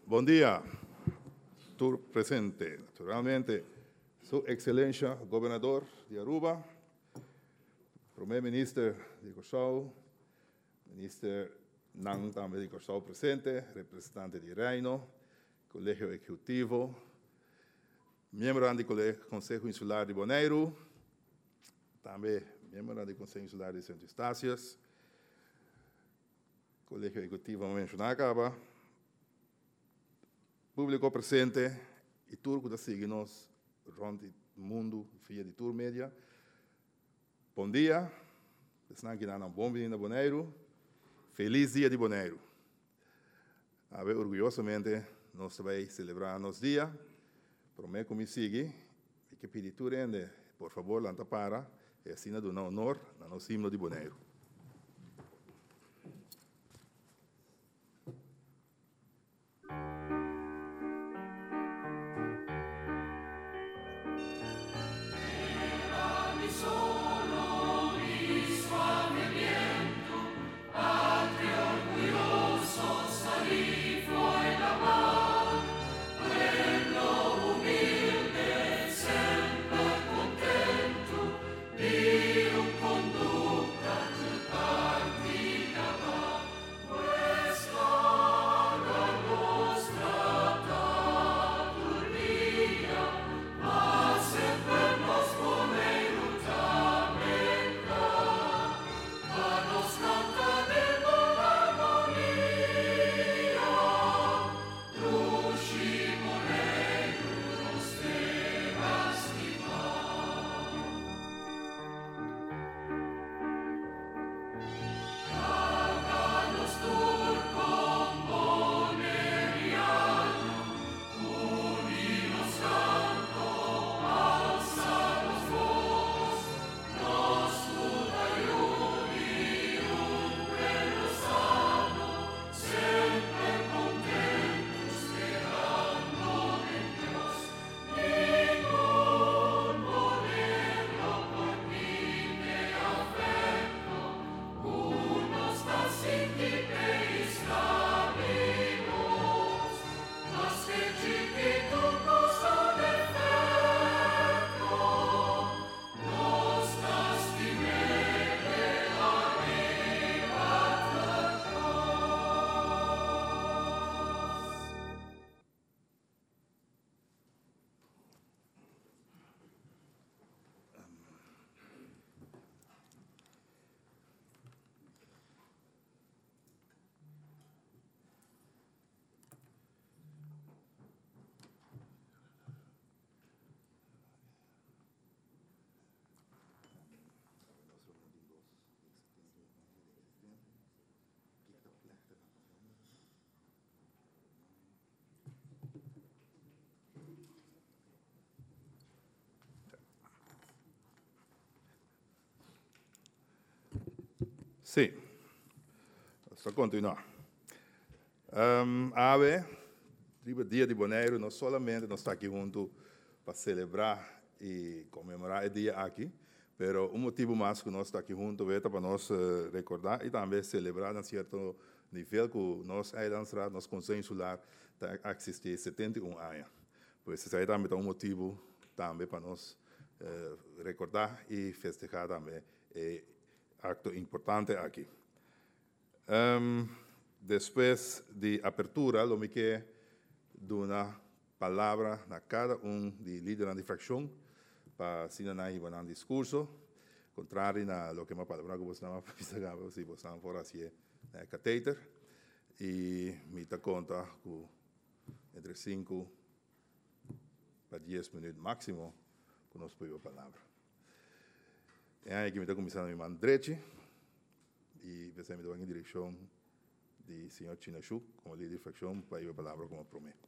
Bom dia, tour presente, naturalmente, Sua Excelência, Governador de Aruba, Primeiro-Ministro de Curaçao, Ministro Nang também de Curaçao presente, representante de Reino, Colégio Executivo, membro do Conselho Insular de Bonaire, também membro do Conselho Insular de Santo Estácias, Colégio Executivo mencionado, público presente e turco da signos rond o mundo via de tour média. Bom dia, estão aqui na bom vinda Bonaire. Feliz dia de Bonaire. Orgulhosamente nós vamos celebrar nosso dia. Prometo que me siga e que pedir tu rende, por favor, lanta para e assim do honor na nosso himno de Bonaire. Sim, só continuar. O dia de Bonaire, não somente nós estamos aqui juntos para celebrar e comemorar o dia aqui, mas o motivo mais que nós estamos aqui juntos é para nós recordar e também celebrar em certo nível que nós Eilandsraad, nosso Conselho Insular, está existir 71 anos. Pois isso aí também é um motivo também para nós recordar e festejar também acto importante aqui. Depois de apertura, eu me quero dar uma palavra a cada de líderes de fracção para assinar um discurso, contrário a lo que uma palavra que você não precisa, se você não for assim, catéter, e me dá conta que entre 5 para 10 minutos máximo que nós podemos a palavra. É aí que me está começando a minha mão direita e você me dá em direção do senhor Chinachuk, como líder de fracção, para ir a palavra como prometo.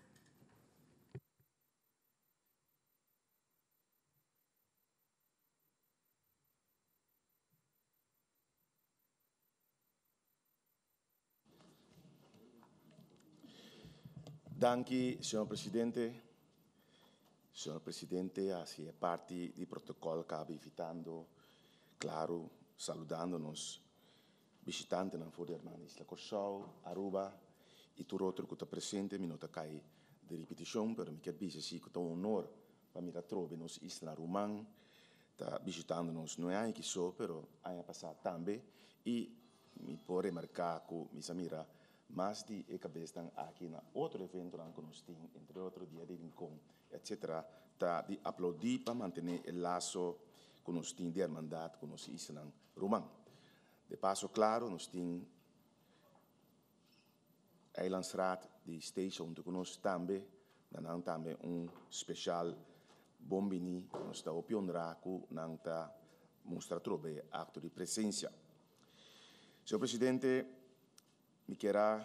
Danke, senhor presidente. Senhor presidente, assim é parte do protocolo que acaba invitando, claro, saludando-nos, visitantes na Fora Hermanis da Curaçao, Aruba, e tu outro que está presente, me nota cai de repetição, pero me quer dizer assim que é um honor para me trovar nos Isla Romã, está visitando-nos, não é que só, pero ano passado também, e me pode remarcar que me samira mais de cabeça aqui na outro evento que nós temos, entre outro dia de rincón, etc., tá de aplaudir para manter o laço que nós temos de irmandade com os Isla Romã. De passo, claro, nós temos a Eilandsraad de station que nós também, dan também especial bombini, nós está opionra que não está mostra trobe acto de presença. Senhor Presidente, me quero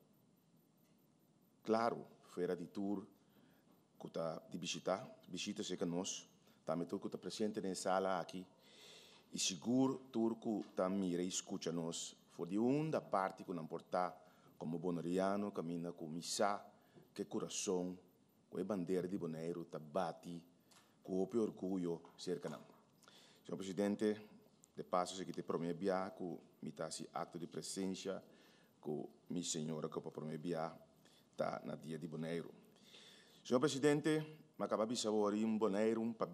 claro, fora de tour, que está de visita se que nós, também tudo que está presente na sala aqui, e seguro tudo que está mira e escuta nós, for de da parte que não importa como bonariano, caminha com missa, que coração, com a bandeira de Bonaire, está bate, com o orgulho cerca não. Senhor Presidente, de passo, se que te promebia, que me está esse acto de presença, que minha senhora que promebia, está na dia de Bonaire. Senhor Presidente, me acaba de saber Bonaire para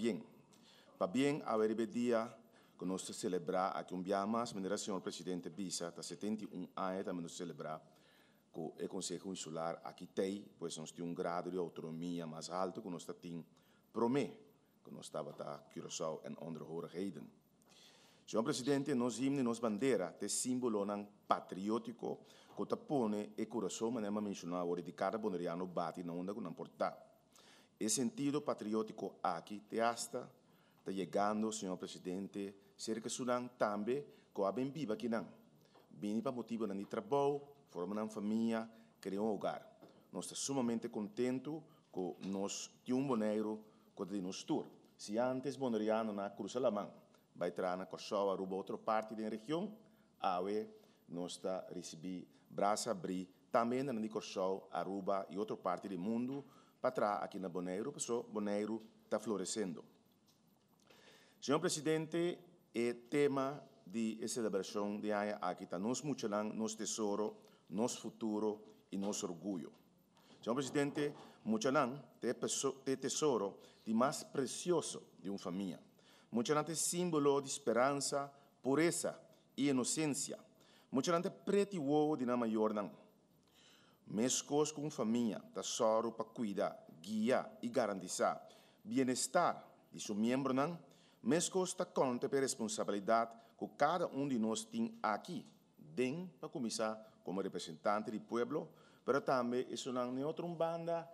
bem, haver dia que nós celebrar aqui dia mais, maneira Senhor Presidente Bisa, está 71 anos, também nós celebrar que o Conselho Insular aqui tem, pois nós temos grado de autonomia mais alto que nós temos promê, que nós estava a Curaçao en onderhoorigheden. Senhor Presidente, nós himno e nós bandeira te símbolo patriótico que te põe e Curaçao, mas não mencionar o de cada bonariano bate na onda que não porta. Esse sentido patriótico aqui te hasta está chegando, Senhor Presidente, cerca de Sudan também, que a bem viva aqui não. Bem para motivo de trabalho, formar uma família, criar hogar. Nós estamos sumamente contentes que nós temos Bonaire que de nos tour. Se antes bonariano na Cruz Alamã, vai entrar na Curaçao, Aruba, outra parte da região, awe nós está receber braço abrir também na Curaçao, Aruba e outra parte do mundo para trás aqui na Bonaire, porque Bonaire está florescendo. Senhor Presidente, o tema de celebração de ano aqui está nos muchalang, nos tesouro, nos futuro e nos orgulho. Senhor Presidente, muchalang te tesouro de mais precioso de uma família. Muchalang é símbolo de esperança, pureza e inocência. Muchalang é preto e uou de na maior não. Mescos com família, tesouro para cuidar, guiar e garantir bem-estar de seu membro não. Mescos está conta per responsabilidade que cada de nós tem aqui, dentro para começar como representante do povo, mas também é outra banda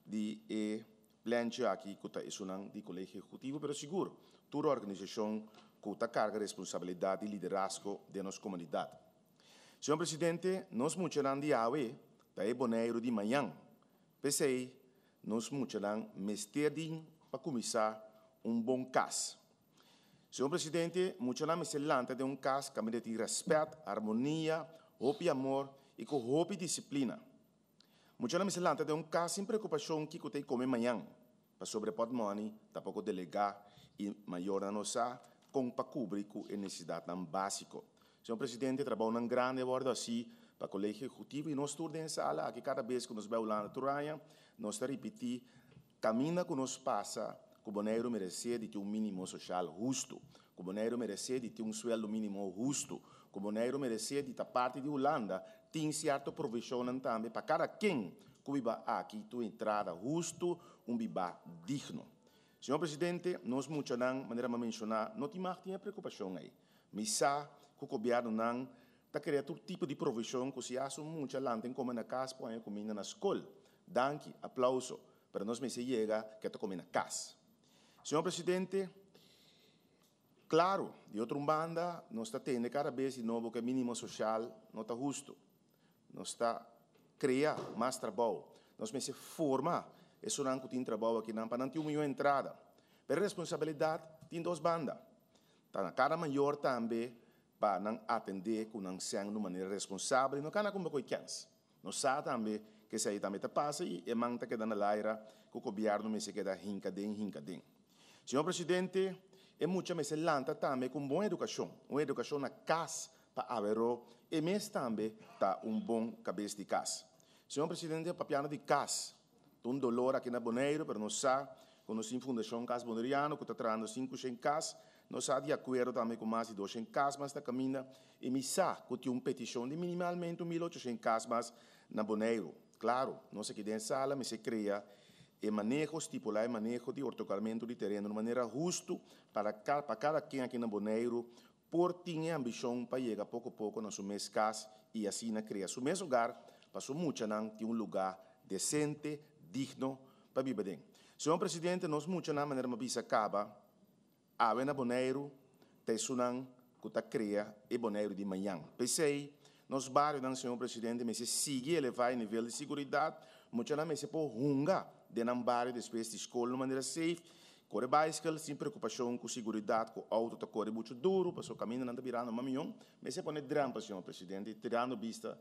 de plancha aqui que está de colégio executivo, mas seguro, toda organização que está carga de responsabilidade e liderazgo de nossa comunidade. Senhor Presidente, nós muitos de AUE, da Bonaire de manhã, pensei, nós muitos mesterdin para começar bom caso. Senhor Presidente, muitos me selanta de caso que tem respeito, harmonia, hope e amor e com hope e disciplina. Muitos me selanta de caso sem preocupação que tem comer manhã, para sobrepor money, tampouco delegar e maior na nossa, com para cobrir com a necessidade básica. Senhor Presidente, trabalha em grande bordo assim para o colégio executivo e nós turnos em sala, que cada vez que nós vamos lá na Turanha, nós repetir, caminha que nos passa, que o Bonaire merece de ter mínimo social justo, que o Bonaire merece de ter sueldo mínimo justo, que o Bonaire merece de ter parte de Holanda, tem certa provisão também para cada quem que vive aqui, tua entrada justo, viva digno. Senhor Presidente, nós muitos não, maneira de mencionar, não tinha preocupação aí. Mas que o governo não está criando todo tipo de provisão que se acha muitos lá tem como na casa, põe comida na escola. Danke, aplauso, para nós me se chega que está comendo na casa. Senhor Presidente, claro, de outra banda, nós está tendo cada vez de novo que o mínimo social não está justo. Nós está criando mais trabalho. Nós me se formar, isso não tem trabalho aqui, não, para não ter uma entrada. Mas a responsabilidade tem duas bandas. Está na cara maior também, para não atender com não ser de maneira responsável, não can como coisa. Nós sabemos também que isso aí também está passando e é manta que dá na laira que o governo me se queda hincadem. Senhor Presidente, é muito mais lenta também com boa educação na casa para haver e mesmo também está bom cabeça de casa. Senhor Presidente, papiano de CAS, um dolor aqui na Bonaire, para nós sabe, com nós em Fundação CAS Bonaireano, que está trazendo 500 CAS, nós estamos de acordo também com mais de 200 CAS, mas está caminhando e me sabe que tem uma petição de minimalmente 1.800 CAS mais na Bonaire. Claro, nós aqui dentro da sala, mas se cria e manejo, estipular o manejo de ortocarmento de terreno de maneira justa para cada quem aqui na Bonaire, por ter ambição para chegar pouco a pouco na sua casa e assim criar seu mesmo lugar, para sua muita não ter um lugar decente, digno para viver dentro. Senhor Presidente, nós muita na maneira uma bisa acaba, a na Bonaire, tem sunang que está cria e Bonaire de manhã. Pensei, nos bairros, não, Senhor Presidente, mas se sigue elevar o nível de segurança, muita na mesa por runga de um bairro depois de escola de maneira safe, corre bicycle, sem preocupação com segurança, com o auto, tá corre muito duro, passou caminho, não está virando uma milhão, mas se põe drama, Senhor Presidente, tirando vista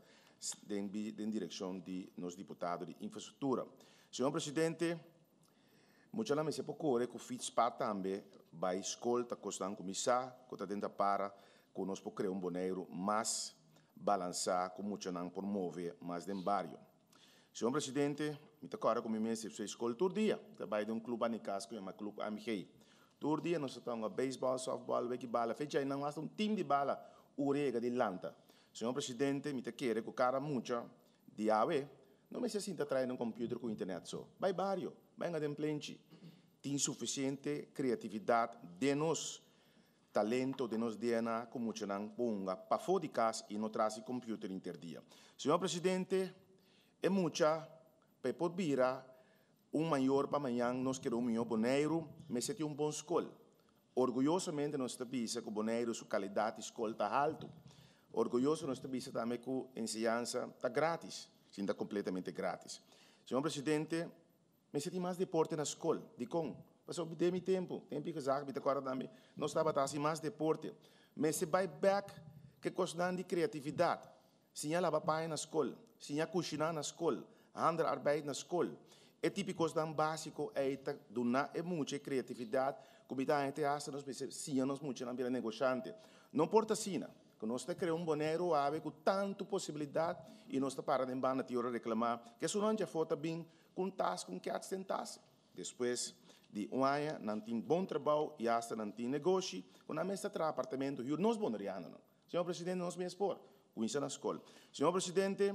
em direção de nos deputados de infraestrutura. Senhor Presidente, muita na mesa por corre com FITSPA também, vai escola, tá costando começar, que está dentro para que nós podemos criar Bonaire mais balançar, com muita não promover mais dentro do bairro. Senhor Presidente, me agora com o meu escola todo dia, trabalho de um clube anicas que é um clube AMG. Todo dia nós estamos beisebol, softball, wegibala, fecha aí não há um time de bala, urega de lanta. Senhor Presidente, me quer que o cara muita de AWE, não me se sinta trazendo um computer com internet só. Vai barrio, vai em plente. Tem suficiente criatividade de nós, talento de nós DNA, como muita não ponga para fora de casa e não traz computer interdia. Senhor Presidente, é muita para poder virar maior para amanhã, nós queremos melhor Bonaire, mas se tem bom escola. Orgulhosamente, nós estamos que o Bonaire, sua qualidade de escola está alta. Orgulhoso, nós estamos também que a ensinança está grátis, sim, está completamente grátis. Senhor Presidente, mas se tem mais deporte na escola, de com, passou de meu tempo que já me agora também, nós estava assim mais deporte, mas se vai back que costa de criatividade, se ela vai na escola, se ela cozinhar na escola, handarbeid na escola, é típico básico é donar é muita criatividade, como está entre as nós se nós muito na vida negociante, não importa sina, que nós está criando Bonaire ave com tanto possibilidade e nós está para de banda de reclamar que se não já foto bem com tas com que atentas depois de ano não tem bom trabalho e hasta não tem negócio com a mesa tra apartamento e nós bonariano não. Senhor Presidente, nós me expor com isso na escola. Senhor Presidente,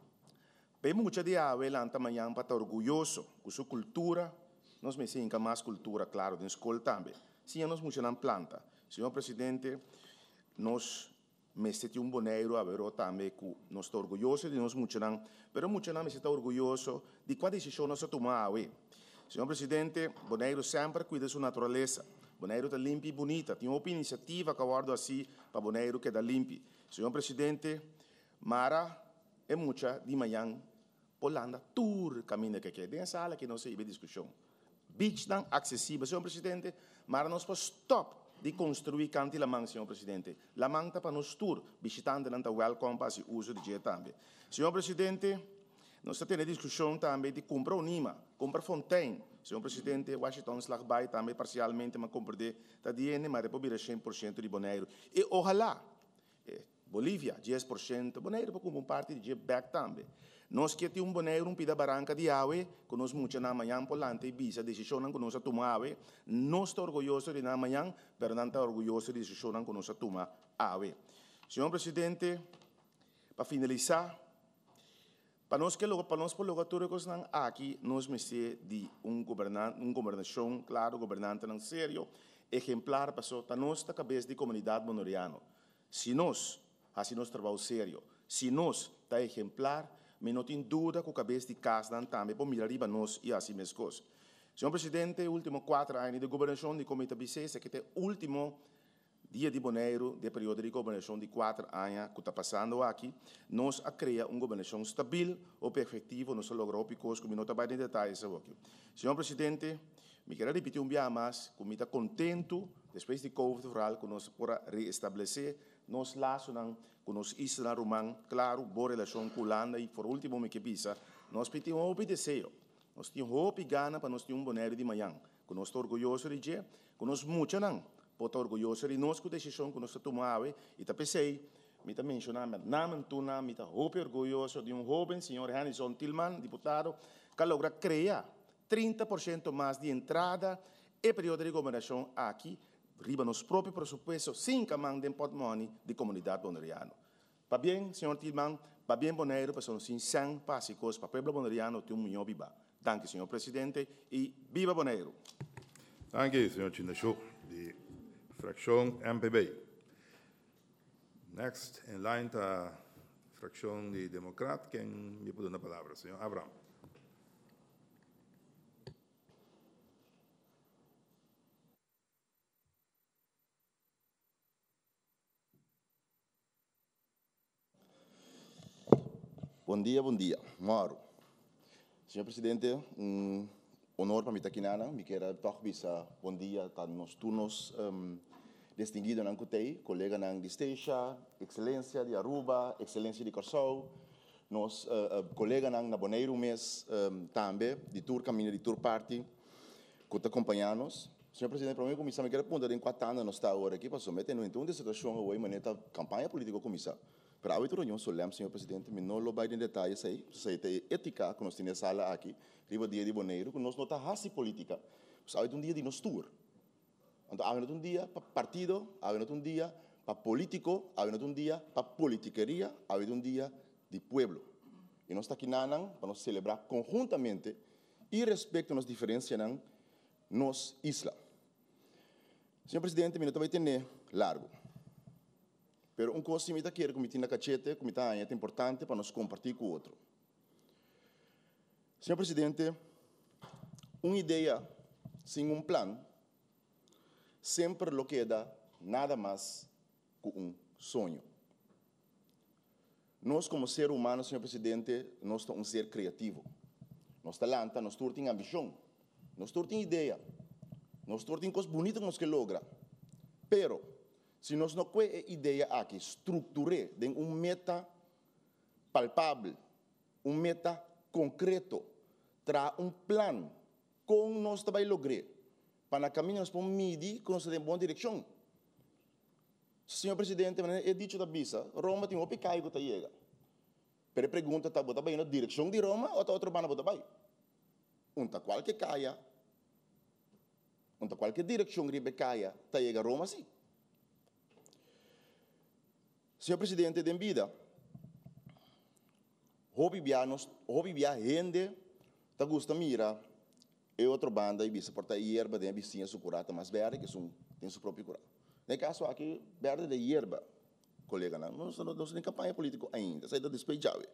bem muita de ave lá amanhã para estar orgulhoso com sua cultura, nós me sentimos mais cultura, claro, na escola também. Sim, nós muito na planta. Senhor Presidente, nós me sentimos Bonaire a ver também que nós estamos orgulhosos de nós muito não, mas muito não me está orgulhoso de qual decisão nós tomamos. Senhor Presidente, Bonaire sempre cuida da sua natureza. Bonaire está limpa e bonita. Tem uma iniciativa que aguardo assim para Bonaire que está limpa. Senhor Presidente, Mara é muita de manhã, Polanda, tour caminho que é. Dentro sala que não se vê discussão. Beach não acessível, Senhor Presidente, Mara nós para stop de construir canto la mão, Senhor Presidente. La mão está para nos tour, visitante não está welcome para o uso de dia também. Senhor Presidente, nós estamos tendo discussão também de comprar Nima, comprar Fontaine. Senhor Presidente, Washington Slagbai também parcialmente, mas comprar de DN, mas depois vira 100% de Bonaire. E ojalá, Bolívia, 10%, Bonaire para como parte de back também. Nós que temos Bonaire pida barranca de awe, que nós muito na manhã polante e bisa decisão que nós tomamos, nós estamos orgulhosos de na manhã, mas não estamos orgulhosos de decisão que nós tomamos awe. Senhor Presidente, para finalizar, para nós que para nós políticos que estão aqui, nós merecemos de governação, claro, governante não sério, exemplar para nós da cabeça de comunidade bonaireana. Se nós fazemos trabalho sério, se nós está exemplar, mas não tem dúvida que a cabeça de casa também para mirar para nós e assim mesmo coisas. Senhor Presidente, últimos 4 anos de governação de Comitê Bicesa, que é o último dia de Bonaire, de período de governação de 4 anos que está passando aqui, nós a criar uma governação estável ou perfetiva, nós logramos picos, como não está bem em detalhes aqui. Senhor Presidente, me quero repetir dia mais, como está contento, depois de Covid rural, que nós podemos reestabelecer, nós laços com os Isla Romã, claro, boa relação com a Holanda e, por último, me que pisa, nós pedimos um desejo, nós temos hope e gana para nós ter Bonaire de manhã, que nós estamos orgulhosos de dia, que nós muito não, pode estar orgulhosos de nós com a decisão que nós tomamos, e está pensei, me está mencionando, namen tuna, me está orgulhoso de joven, señor Hanison Tillman, diputado, que logra crear 30% más de entrada e período de governação aqui, riba nos próprios presupuestos, sem camang de portmoney de comunidade boneriano. Para bem, senhor Tillman, para bem Bonaire, para são 100 básicos, para o povo boneriano, tem milhão viva. Danke, senhor presidente, e viva Bonaire. Danke, senhor Chinashu, de fracción MPB. Next, en line está fracción de Democrat, quien me pide una palabra, señor Abraham. Bom dia, Moro. Senhor presidente, honor para mim estar aqui, me quero toch bisa bom dia, tá nos turnos distinguido na Cutei, colega na de Esteja, excelência de Aruba, excelência de Corsou, nos colega na Bonaire mês também, de Tour Caminho, de Tour Party, que está acompanhando-nos. Senhor presidente, para mim, comissão, me quero perguntar em 4 anos nós está agora aqui, para somente no entanto, situação hoje, maneira campanha política comissão. Para a reunião solene, senhor presidente, me não lo vai em detalhes aí, sociedade ética que nós temos sala aqui, riba dia de Bonaire, que nós não está raça política, mas há dia de nós tour. Então, há dia para partido, há dia para político, há dia para politiqueria, há dia de pueblo. E nós está aqui para nós celebrar conjuntamente e respeitar as diferenças na nossa isla. Senhor presidente, me não vai ter largo. Pero coisa que me quer, como tem na cachete, como está é importante para nós compartilhar com o outro. Senhor presidente, uma ideia sem plano sempre lo queda nada mais que sonho. Nós, como ser humano, senhor presidente, nós somos ser criativo. Nós talanta, nós temos ambição, nós temos ideia, nós temos coisas bonitas que nós queremos lograr. Pero se nós não temos ideia aqui, estruturar de meta palpável, meta concreto, traz plano como nós vamos lograr, para caminhar para medir que nós temos boa direção. Senhor presidente, é dito da bisa, Roma tem um pecado que chega. Pero pergunta, está bota bem na direção de Roma ou está outro bana bota bem? Unta qualquer caia, unta qualquer direção que caia, está chega a Roma sim. Senhor presidente, de vida, hobby via gente, tá gosta mira, e outra banda e bisa porta hierba de vizinha su curata, mas verde que tem seu próprio curata. No caso aqui, verde de hierba, colega, não estamos em campanha política ainda, sai da despejave.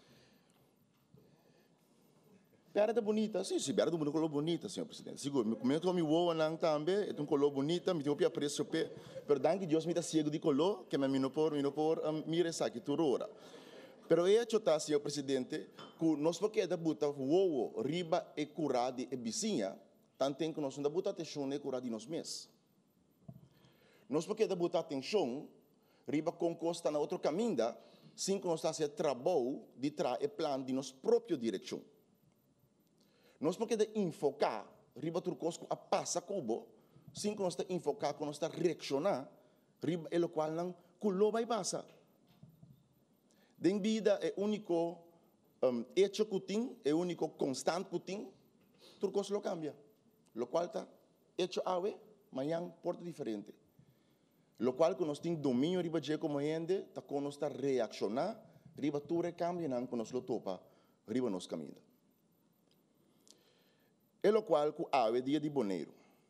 Verde bonita, sim, verde bonita, color bonita, senhor presidente. Seguro, como eu me voa não também, é color bonita, me tem o preço pé, pero danke Deus me dá cego de color, que me não por mira essa aqui turora. Pero é chota, senhor presidente, que nós porque da buta voa riba e curado e vizinha, tanto que nós não da buta atenção e curado nos mês. Nós porque da buta atenção, riba com costa na outro caminho, sem que nós está se trabalho de trazer plano de nossa própria direção. Nós podemos enfocar, riba turcosco a passa cubo, sem que nós enfocar, que nós reaccionar, riba é o qual não culo vai passar. Den vida é único hecho que tem, é único constante que tem, turcosco lo cambia. Lo qual está hecho ave, amanhã porta diferente. Lo qual que nós tem domínio riba de como gente, está com nós reaccionar, riba tu recambia, não que nós lo topa, riba nos caminha. É o qual que há dia de Bonaire.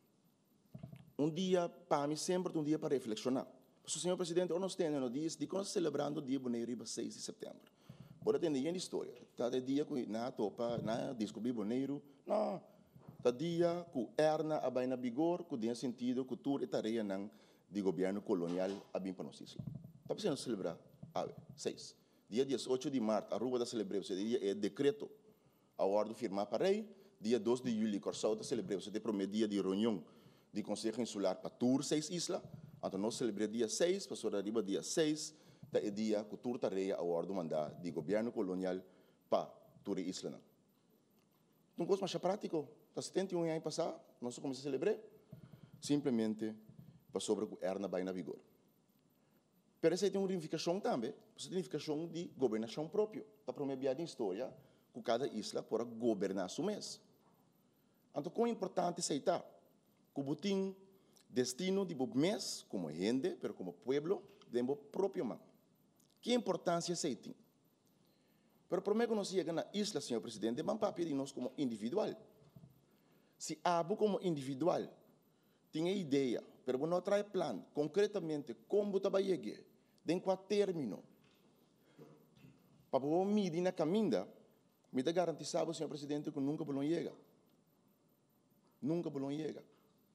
Dia, para mim, sempre um dia para reflexionar. Senhor presidente, nós temos dias de que nós celebrando o dia Bonaire, 6 de setembro. Pode ter nenhuma história. Está dia que na topa, na descobrir Bonaire, não. Está dia que erna a bem na vigor, que tem sentido que tudo é tarefa de governo colonial a bem para nós. Está precisando celebrar, 6. Dia 18 de março, a rua da celebração, dia é decreto, a ordem firmar para rei. Dia 2 de julho, Corsau está celebrando o primeiro dia de reunião do Conselho Insular para Tour 6 Islas. Então, nós celebramos dia 6, passou arriba dia 6, é dia que Tour tareia a ordem mandar do governo colonial para Tour Isla. Então, coisa mais prática, está 71 anos passado, nós começamos a celebrar, simplesmente para sobre o erna bem na vigor. Pero essa tem uma unificação também, essa unificação de governação própria. Está promovendo a história que cada isla pode governar seu mês. Então, quão importante aceitar que o tem destino de mês, como gente, mas como pueblo, de o próprio mão. Que importância aceitem? Pero por que nós chegamos na isla, senhor presidente, vamos papel de nós como individual. Se abo como individual tem ideia, mas não traz plano, concretamente, como vai chegar, em qual término, para o medir na caminha, me dá garantizado, senhor presidente, que nunca vão chegar. Nunca vão chegar.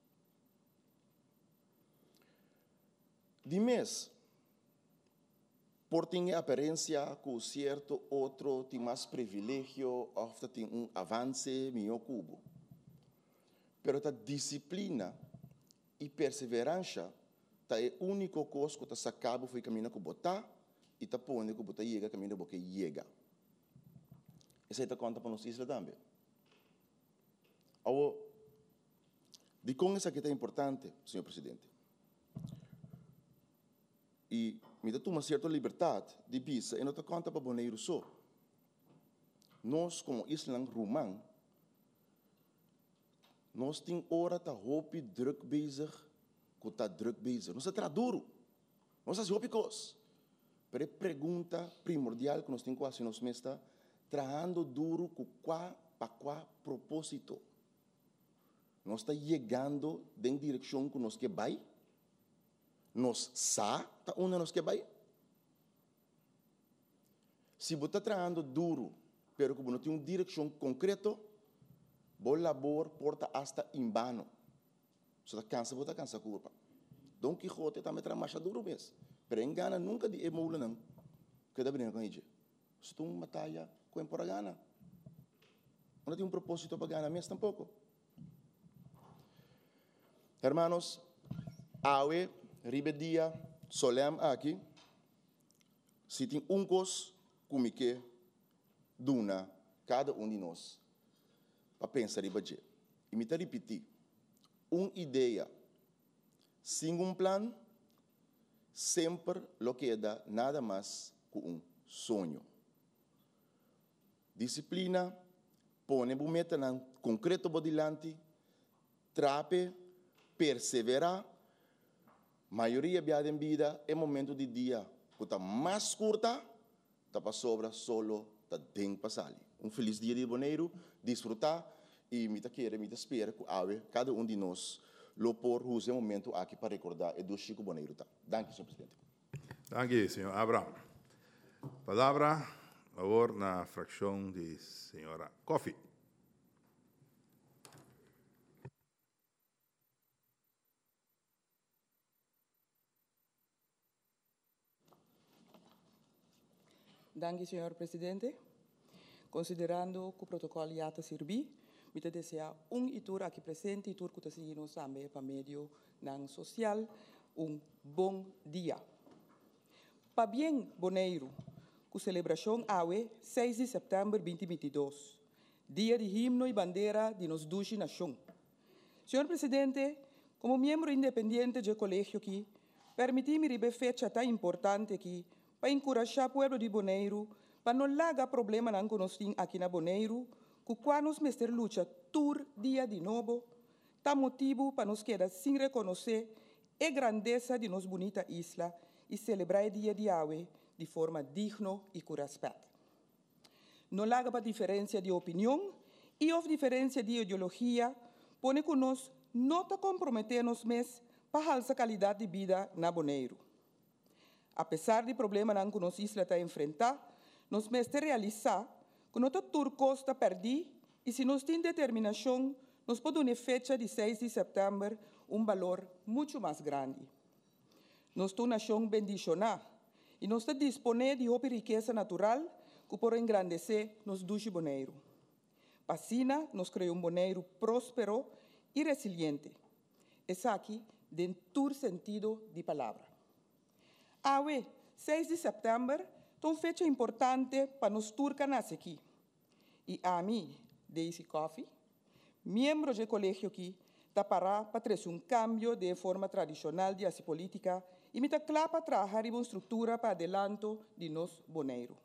De mês, por ter aparência que certo outro tem mais privilégio, ou tem avanço melhor cubo. Pero a disciplina e perseverança é a única coisa que está acaba foi caminho que botar e está pondo que botar chega caminho que chega. Isso aí está conta para nós isla também. Agora, de com isso aqui é importante, senhor presidente. E me dá uma certa liberdade de visa e não está conta para Bonaire só. Nós, como isla romã, nós temos hora tá roupa druk bezig, que tá druk bezig. Nós está duro. Nós está roupa coisa. Pero a pergunta primordial que nós temos quase nós mesmos trabalhando duro com qual propósito. Nós está chegando em direção que nós que vai. Nós tá onde nós que vai. Se você está trabalhando duro, pero que não tem uma direção concreta, bom labor porta hasta em vano. Você está cansa culpa. Don Quixote também trabalha duro mesmo. Pero engana nunca de emula não. Que dá bem com ele. Se tu uma batalha com por gana. Não tem um propósito para ganhar mesmo tampouco. Hermanos, awe ribedia solem aqui. Se tem coisa como que duna cada de nós para pensar e bater. E me está repetir, uma ideia sem plano, sempre lo queda nada mais que sonho. Disciplina, põe o meta na concreto por delante, trape, perseverar, maioria de vida é momento de dia, que está mais curta, está para sobra solo, está bem passar. Feliz dia de Bonaire, desfrutar e me espera que cada de nós lo por use momento aqui para recordar do Chico Bonaire. Danke, senhor presidente. Danke, senhor Abraham. Palavra, agora na fração de senhora Coffee. Danke, senhor presidente. Considerando que o protocolo já está servindo, me desejar itur aqui presente, itur que está seguindo também para meio social, bom dia. Para bem, Bonaire, com celebração AUE, 6 de setembro de 2022, dia de himno e bandeira de nos duas nações. Senhor presidente, como membro independente do colégio aqui, permiti-me ribe fecha tão importante aqui para encorajar o povo de Bonaire para não largar problema que nós temos aqui na Bonaire, que quando nós mestre luta tur dia de novo, tá motivo para nós quedar sem reconhecer a grandeza de nossa bonita isla e celebrar o dia de AUE de forma digna e com respeito. Não larga para diferença de opinião e ou diferença de ideologia, põe que nós não te comprometemos mais para a qualidade de vida na Bonaire. Apesar de problemas que nossa isla está enfrentando, nós mestre realizar que nossa turcos está perdida e se nós temos determinação, nós podemos ter fecha de 6 de setembro valor muito mais grande. Nós somos uma nação bendicionada e nós estamos disponíveis de riqueza natural que pode engrandecer nos dois Bonaire. Assim, nós criamos Bonaire próspero e resiliente. Essa aqui, dentro do sentido de palavra. AUE, 6 de setembro, é uma fecha importante para nós turcanas aqui. E a mim, Daisy Coffee, membro do colégio aqui, está para trazer cambio de forma tradicional de política e me clapa trabalhar uma estrutura para adelanto de nos boneiro.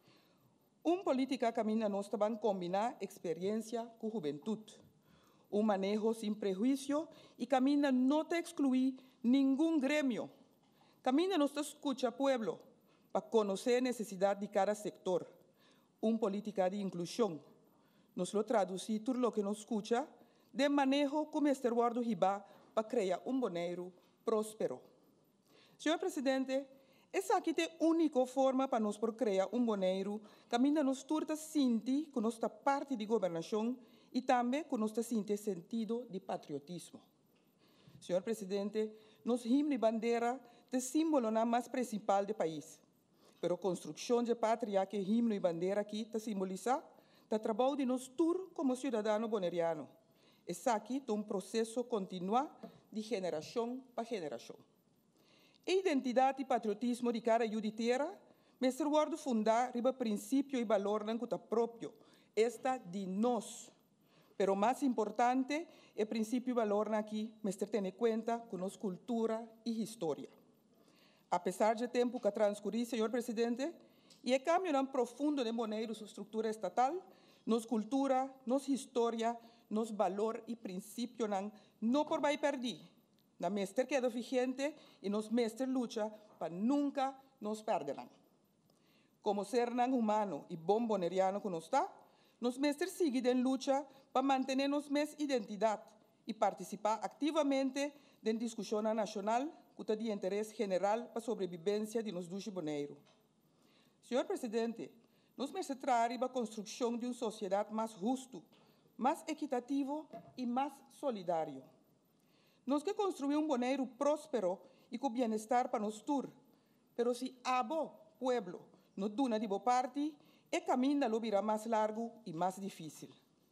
Política caminha nós também combinar experiência com juventude. Manejo sem prejuízo e caminha não te excluir nenhum grêmio. Caminha nós te escucha pueblo para conhecer a necessidade de cada sector. Política de inclusão. Nos lo traduzir tudo o que nos escucha de manejo como este guardo riba para criar boneiro próspero. Senhor Presidente, essa aqui é a única forma para nós criar boneiro que ainda nos turta sentir que nós estamos parte da governação e também que nós sentir sentido de patriotismo. Senhor Presidente, nos himno e bandeira é símbolo mais principal do país. Pero a construção de pátria que himno e bandeira aqui está simboliza, está trabalho de nós todos como cidadão boneriano. Essa aqui é processo contínuo de geração para geração. A identidade e patriotismo de cada judiciária, mas guardo fundar riba princípio e valor na conta próprio, esta de nós. Pero mais importante, o princípio e valor aqui, mas ter em conta com nossa cultura e história. Apesar de tempo que transcorrido, senhor Presidente, e o cambio profundo de maneira sua estrutura estatal, nossa cultura, nossa história, nosso valor e princípio não por vai perder. Na mestre queda vigente e nos mestre luta para nunca nos perderão. Como ser humano e bom boneriano que nós está, nos mestres seguem em luta para manter nossa identidade e participar ativamente da discussão nacional que é de interesse geral para a sobrevivência de nos duche boneiro. Senhor Presidente, nós mestres trabalhamos a construção de uma sociedade mais justa, mais equitativo e mais solidário. Nós que construir boneiro próspero e com bem-estar para nós todos, pero se abo pueblo não duna de boa parte, o caminho lo virá mais largo e mais difícil.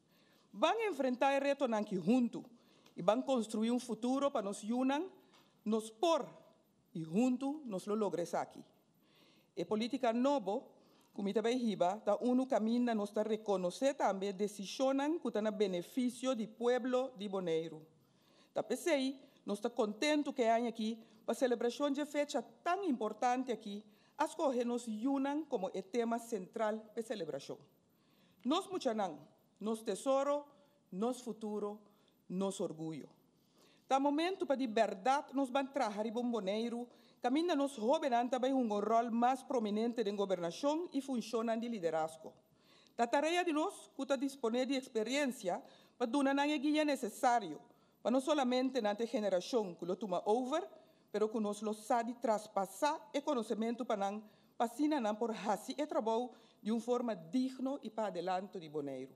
Vão enfrentar o reto aqui junto e vão construir futuro para nos unir, nos por e junto nos lo logres aqui. A política nova, como também riba, está caminho nos está reconhecer também decisões que estão a benefício do pueblo de Boneiro. Da PCI, nós estamos contentes que há aqui para a celebração de fecha tão importante aqui, as coisas nos unam como o tema central da celebração. Nós muchanang, nosso tesouro, nosso futuro, nosso orgulho. Da momento para de verdade nós vamos trabalhar em Boneiro, caminha nos jovens também rol mais prominente na governação e funciona de liderazgo. Da tarefa de nós, que está disponível de experiência, para dar a guia necessário, para não somente na geração que lo toma over, pero que nós lo sabe traspassar o conhecimento para não passar por fazer o trabalho de uma forma digna e para adelante de Boneiro.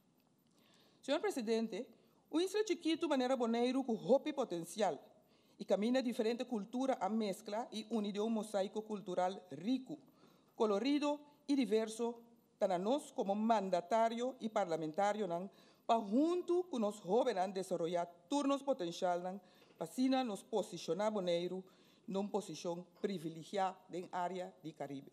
Senhor Presidente, o Isla Chiquito maneira Boneiro com roupa potencial e caminha diferente cultura a mescla e une um mosaico cultural rico, colorido e diverso, para nós como mandatário e parlamentário para junto com os jovens desenvolver turnos potencial para assim nos posicionar Boneiro numa posição privilegiada na área do Caribe.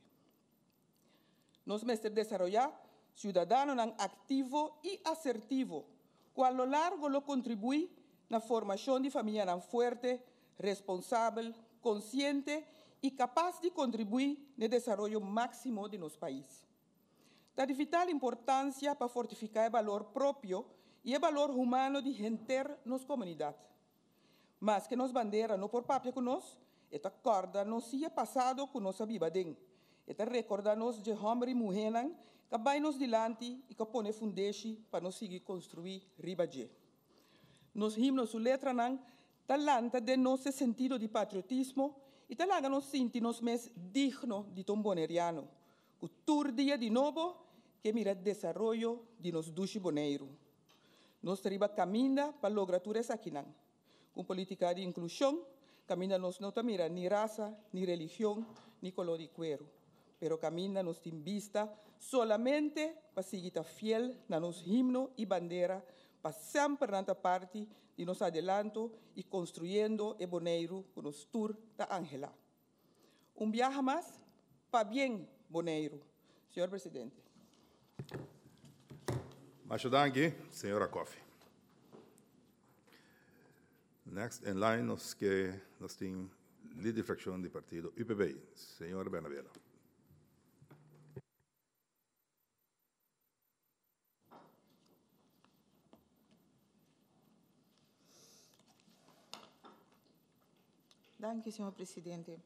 Nós mestres desenvolver cidadão ativo e assertivo, que a lo largo lo contribui na formação de família forte, responsável, consciente e capaz de contribuir no desenvolvimento máximo de nosso país. Da de vital importância para fortificar o valor próprio e o valor humano de gente nas comunidades. Mas que nos bandeira não por papel com nós, esta corda não se é passado com nossa vivadem. Esta recorda-nos de homem e mulher que vai nos dilante e que põe fundeixe para nos seguir construir ribadje. Nos himnos e letras talanta de nosso sentido de patriotismo e talaga nos sentimos mais digno de tom boneriano. O tur dia de novo que mira o desenvolvimento de nos duche boneiro. Nos triba caminha para lograr tudo isso aqui com política de inclusão, caminha nos não mira ni raça, ni religião, ni color de cuero. Pero caminha nos tem vista solamente para seguir fiel na nos himno e bandeira, para sempre na parte de nos adelanto e construindo o Boneiro com nos tour da Ángela. Viaje mais para bem Boneiro. Senhor Presidente. Muito danke, senhora Coffey. Next in line, nós temos líder de fracción del partido UPB, señor Bernabela. Danke, senhor presidente.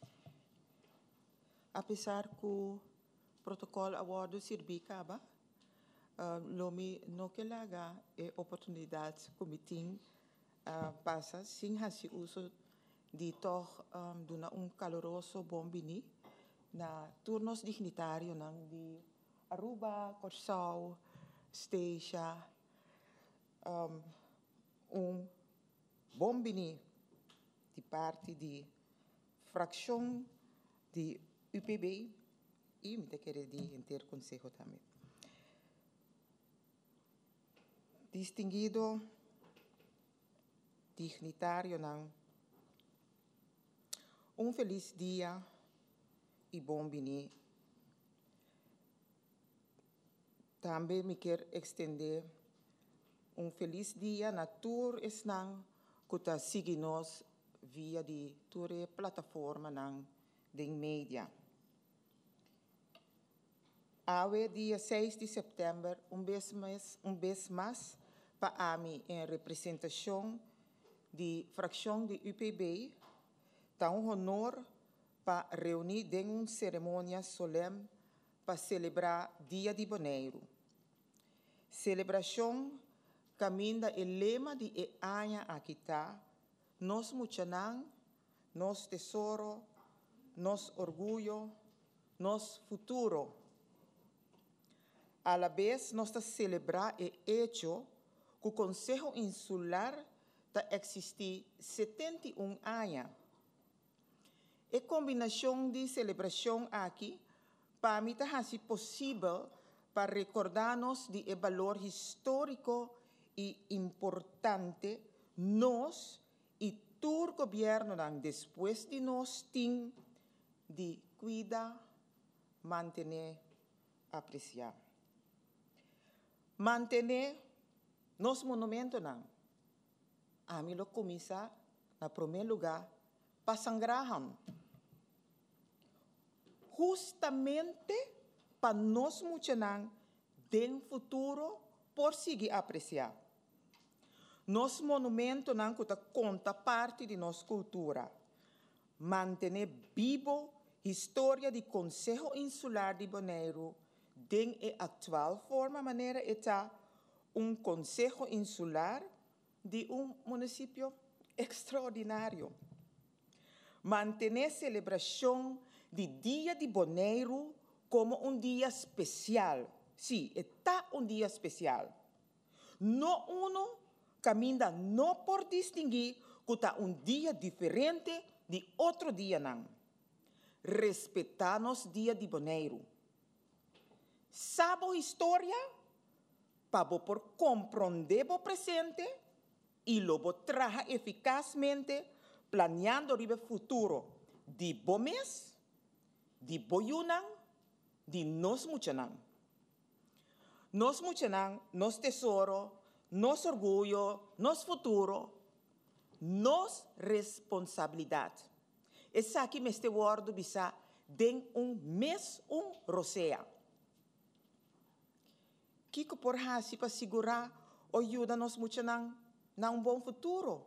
Apesar que o protocolo awardo servir acaba, lomi no que laga é oportunidade comitim passa sem hasi uso de toch duna caloroso bombini na turnos dignitário nang de Aruba, Corsau, Steixa, bombini de parte de fração de UPB e me querer de interconselho também. Distinguido dignitário não, feliz dia e bom bini. Também me quer estender feliz dia na tour esnang kuta sigue nós via de ture plataforma nang de mídia. Awe dia 6 de setembro, vez mais para a mim em representação de fração de UPB, tá honor para reunir em cerimônia solene para celebrar Dia de Boneiro. Celebração caminha o lema de Anha aqui tá, nos muchanang, nos tesouro, nos orgulho, nos futuro. A la vez, nós está celebrar o hecho que o Conselho Insular está existir 71 anos. A combinação de celebração aqui, para mim, está possível para recordar-nos de valor histórico e importante nós e todo o governo depois de nós tem de cuidar, manter, apreciar. Manter nos monumentos a mim lo começa na primeiro lugar para sangraham. Justamente para nós muchanang den futuro por seguir apreciar. Nos monumentos não conta parte de nossa cultura. Manter vivo a história do Conselho Insular de Bonaire den a atual forma maneira está conselho insular de município extraordinário. Manter a celebração de Dia de Bonaire como dia especial. Sim, está dia especial. Não caminha não por distinguir que está dia diferente de outro dia não. Respeitar-nos Dia de Bonaire. Sabe a história? Para por compreender o presente e logo trabalhar eficazmente planeando o futuro de bom mês, de boiunang, de nós muchanang. Nós muchanang, nós tesouro, nós orgulho, nós futuro, nós responsabilidade. Essa aqui me este word bisa den mês rosea. Kiko por hasi para segurar o ajuda-nos muito na bom futuro.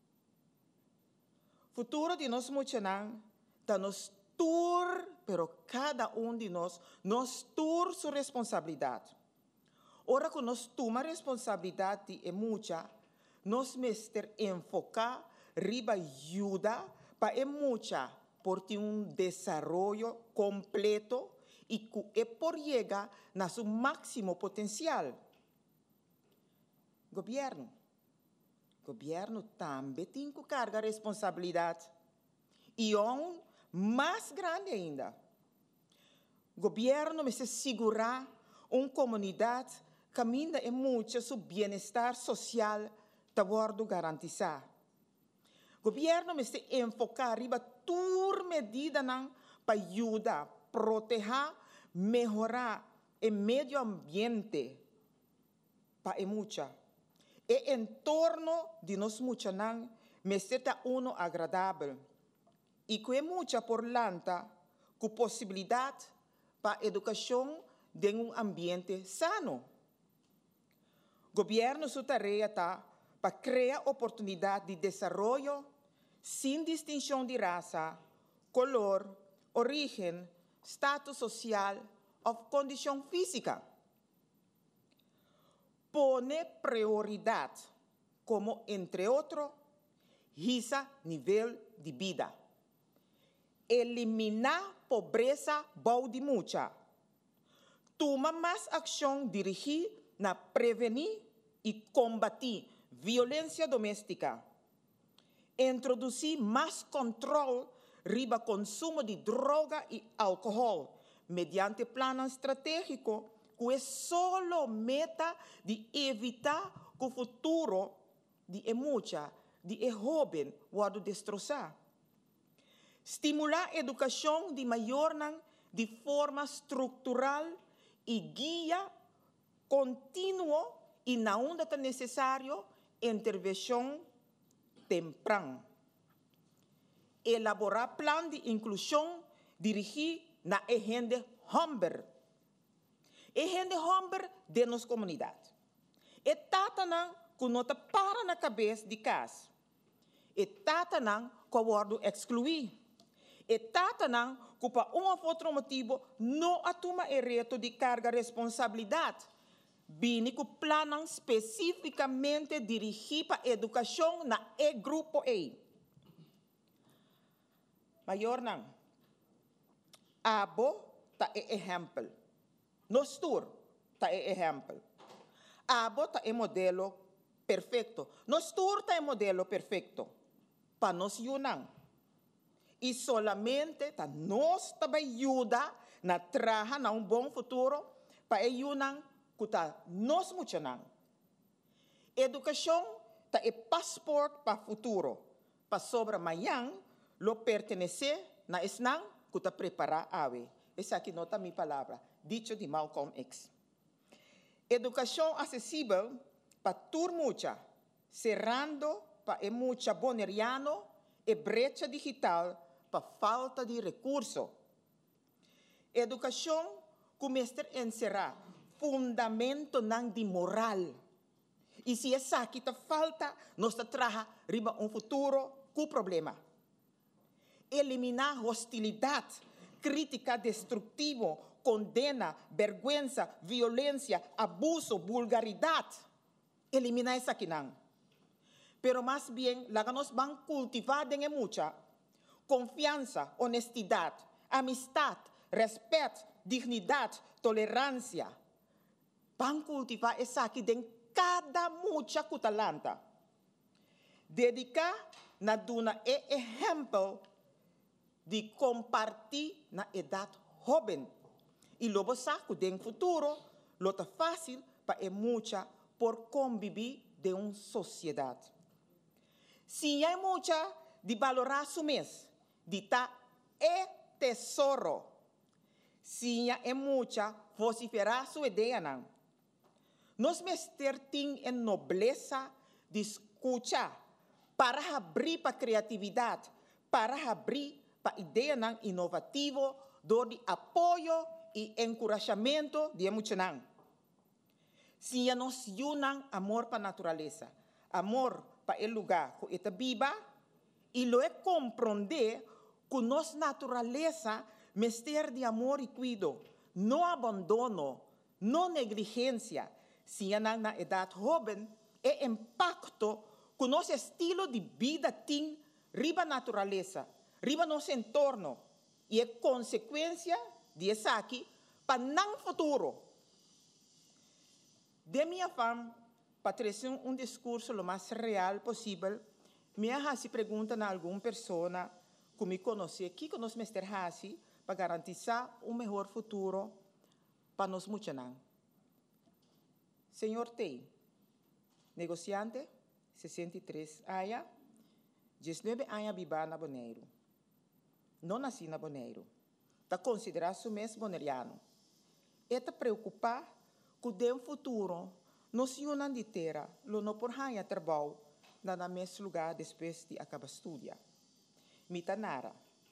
Futuro de nós muito da nos tur, pero cada de nós tur sua responsabilidade. Ora que nós toma responsabilidade é muita, nós mester enfocar riba ajuda para é muita por ter desenvolvimento completo e que é por chegar na seu máximo potencial. Governo também tem que carregar responsabilidade. E mais grande ainda. Governo precisa segurar comunidade que caminha é muito seu bem-estar social está garantizado. Governo precisa enfocar riba toda medida para ajudar, proteger, melhorar o meio ambiente para mucha. E entorno de nós mucha me está agradável. e que é muita por lanta com possibilidade para educação de ambiente sano. Governo sua tarefa está para criar oportunidade de desenvolvimento sem distinção de raça, color, origem, status social ou condição física. Pone prioridade como, entre outros, esse nível de vida. Eliminar pobreza balde mucha. Toma mais ação dirigida na prevenir e combater violência doméstica. Introduzir mais controle riba consumo de droga e álcool mediante plano estratégico que é solo meta de evitar que o futuro de mucha de jovem pode destroçar. Estimular a educação de maior de forma estrutural e guia contínuo e não é necessário intervenção temprana. Elaborar plano de inclusão dirigido na agenda Humber. Agenda Humber de nossa comunidade. E tata que não para na cabeça de casa. E tata que o excluir. E tata que por um ou outro motivo não assuma o reto de carga responsabilidade. Bini que planam especificamente dirigir para a educação na grupo A. Maior abo ta exemplo. Nos tour ta exemplo. Abo ta modelo perfeito. Nos tour ta modelo perfeito. Para nos yunang. E solamente ta nos ajuda na traja na bom futuro para yunang kuta nos muchanang. Educação ta passport para futuro. Para sobra mayang lo pertenece na esnang kuta prepara awe. Essa aqui nota minha palavra, dicho de Malcolm X. Educação acessível para tur mucha, cerrando para mucha boneriano e brecha digital para falta de recurso. Educação começa a encerrar fundamento de moral. E se essa aqui falta, nós traga riba futuro com problema. Eliminar hostilidade, crítica destrutiva, condena, vergüenza, violência, abuso, vulgaridade. Eliminar essa aqui não. Pero mais bem, lá nós vamos cultivar em mucha confiança, honestidade, amistade, respeito, dignidade, tolerância. Vamos cultivar essa aqui em cada mucha cutalanta. Dedicar na duna exemplo de compartilhar na idade jovem. E logo saco de futuro, lota fácil para mucha por conviver de uma sociedade. Se há mucha de valorar su mês, de ta tesouro. Se há mucha vociferar sua ideia não. Nós mester ting em nobleza de escuchar para abrir para criatividade, para abrir para ideia inovativa, de apoio e encorajamento de muitos. Se nós unam amor para a natureza, amor para o lugar que está viva, e lo é compreender que nossa natureza mester de amor e cuidado, não abandono, não negligência. Se na idade jovem, é impacto que nosso estilo de vida tem riba natureza, riba nosso entorno, e é consequência de isso aqui para não futuro. De minha forma, para trazer um discurso o mais real possível, me se pergunta a alguma pessoa que me conhece, o que nós mester hasi para garantizar um melhor futuro para nós muitos. Senhor Tei, negociante, 63 anos, 19 anos viva na Bonaire. Não nasci na Bonaire. Está considerado mesmo boneriano. Está preocupado que de um futuro, nós não de terra, não por ganhar trabalho, no mesmo lugar depois de acabar de estudar. Mitanara,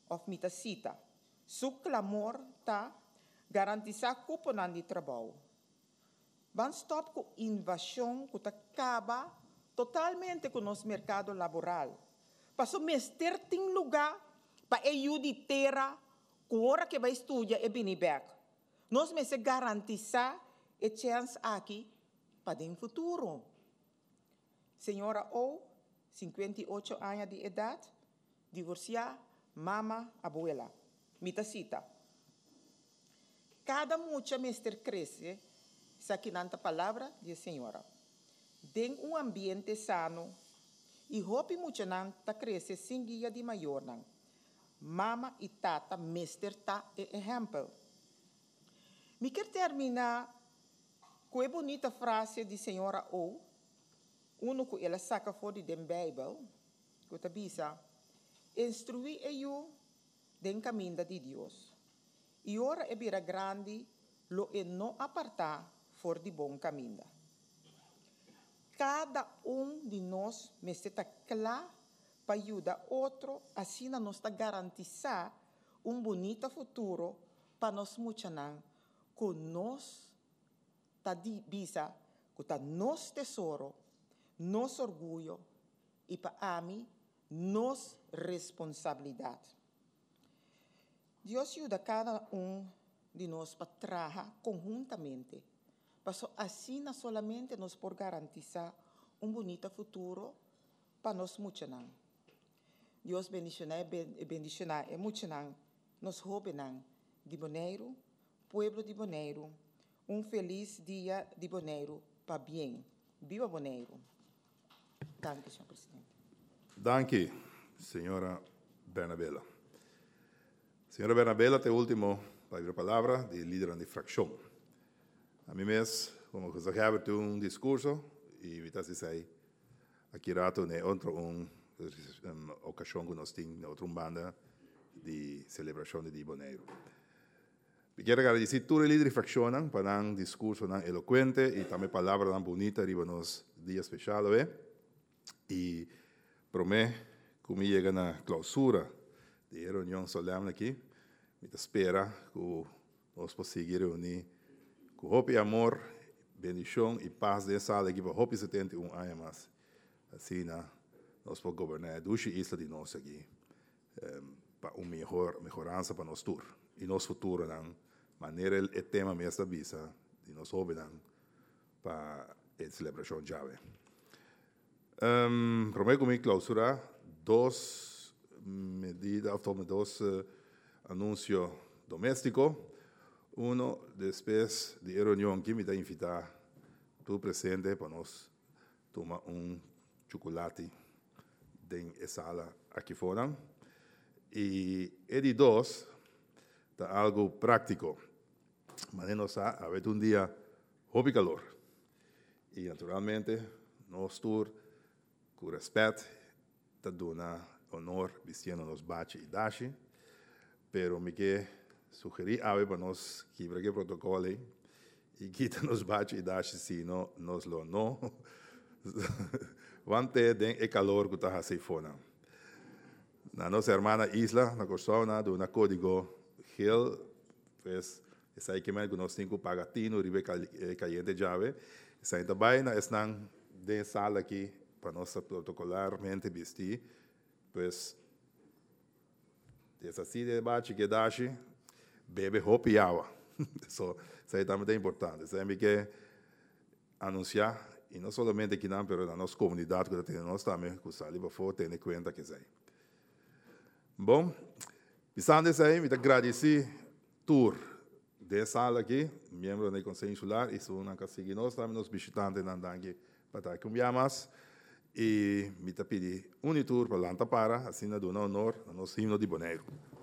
of mita cita. Su clamor ta garantizar cuponan de trabalho. Van stop com invasão que acaba totalmente com o nosso mercado laboral. Passo mester tem lugar para ajudar terra com hora que vai estudar e bem back. Nós me se garantizar a chance aqui para o futuro. Senhora O, 58 anos de idade, divorciada, mama, abuela. Mita cita. Cada mucha mester cresce, saquinanta palavra de senhora. Den ambiente sano e hopi mucha nanta cresce sem guia de maior nan. Mama e tata mester ta exemplo. Me quer terminar com a bonita frase de senhora O, uno que ela saca fora da Bíblia, que está bisa, instruir eu den caminho de Deus. E ora é bira grande, lo é não apartar for de bom caminho. Cada de nós me está claro para ajudar outro, assim nós está garantizar bonito futuro para nós muchanan, com nós está bisa, com tá nos tesouro, nos orgulho e para mim, nos responsabilidade. Deus ajuda cada de nós para trabalhar conjuntamente. Para assim, não solamente nós por garantizar bonito futuro para nós muchanan. Deus bendicionar e muchanan, nos jovens de Bonaire, pueblo de Bonaire, feliz dia de Bonaire para bem. Viva Bonaire. Danke, senhor presidente. Danke, senhora Bernabela. Senhora Bernabela, te último para a palavra de líder de fração. A mim mesmo, como você já teve discurso e me está dizendo aqui rato né outra ocasião que nós temos outra banda de celebração de Bonaire. Quero agradecer a todos os líderes de fração para um discurso eloquente e também palavras bonitas para nos dia especial, e prometo que me chega na clausura de reunião solemne aqui, me espera que nós possamos reunir com hope, amor, bendição e paz dessa sala aqui para hope 71 anos mais. Assim, nós podemos governar duas islas de nós aqui para melhorança para nós todos. E nosso futuro, maneira o tema mesmo da visa, de nós jovens, para a celebração de Jave. Prometo que me clausurar dois anúncios domésticos. Depois de reunião que me dá invitar tu presente para nós tomar chocolate na sala aqui fora. E de dois, tá algo prático. Mas nós havemos dia hobby calor. E naturalmente, nós todos, com respeito, tá dando honor vestindo nos bache e dashi, pero me que sugerir para nós quebrar o protocolo e quita nos bache e dashi se não nos lo não vão ter o calor que está assim fora. Na nossa irmã isla, na Corsão, do na código Hill, pues essa aí que nós temos pagatino, ribe caliente jave, essa aí também estão de sala aqui para nós protocolarmente vestir, pues essa assim de baixo que dashi, bebe roupa e água. Isso aí também é importante. Isso aí que anunciar, e não somente aqui, mas na nossa comunidade, que nós também, que o Saliba for, ter em conta que isso aí. Bom, pensando nisso aí, me agradecer tour de sala aqui, membro do Conselho Insular, e sou na casa nós também nos visitantes na dangue para estar com mais, e me pedir tour para Lanta para, assim na dona honor, no nosso himno de Bonaire.